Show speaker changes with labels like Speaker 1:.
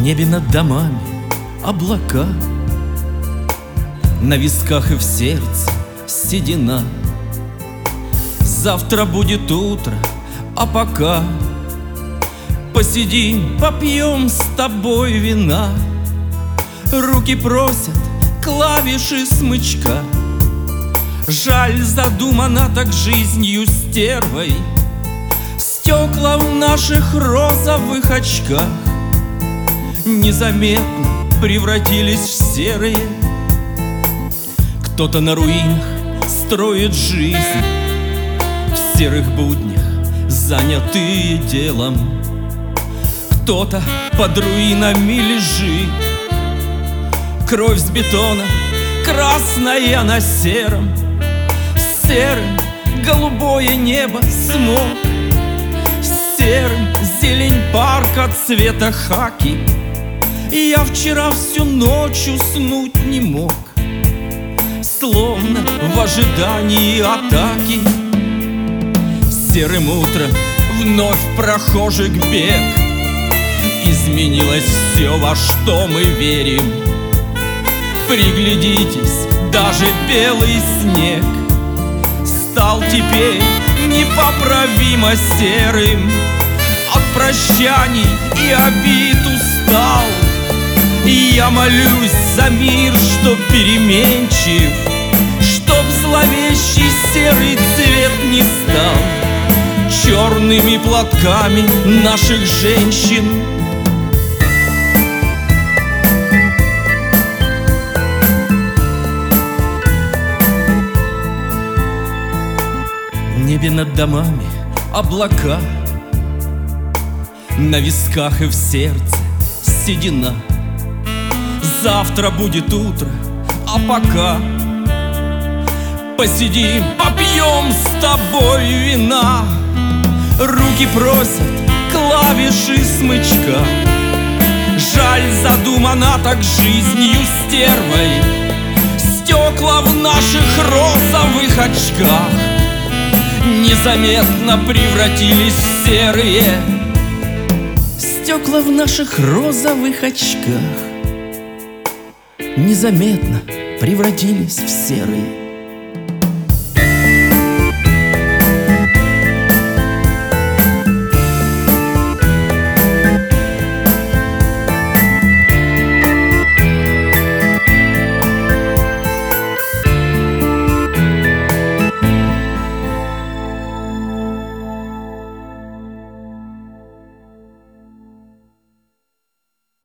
Speaker 1: небе над домами облака, на висках и в сердце седина. Завтра будет утро, а пока посидим, попьем с тобой вина. Руки просят клавиши смычка. Жаль, задумана так жизнью стервой. Стекла в наших розовых очках незаметно превратились в серые. Кто-то на руинах строит жизнь, в серых буднях занятые делом. Кто-то под руинами лежит, кровь с бетона, красная на сером. Серым голубое небо смог, серым зелень парка цвета хаки. И я вчера всю ночь уснуть не мог, словно в ожидании атаки. Серым утром вновь прохожих бег. Изменилось все, во что мы верим. Приглядитесь, даже белый снег стал теперь непоправимо серым. От прощаний и обид устал, и я молюсь за мир, чтоб переменчив, чтоб зловещий серый цвет не стал черными платками наших женщин. В небе над домами облака, на висках и в сердце седина. Завтра будет утро, а пока посидим, попьем с тобой вина. Руки просят клавиши смычка. Жаль, задумана так жизнью стервой. Стекла в наших розовых очках незаметно превратились в серые. Стекла в наших розовых очках незаметно превратились в серые.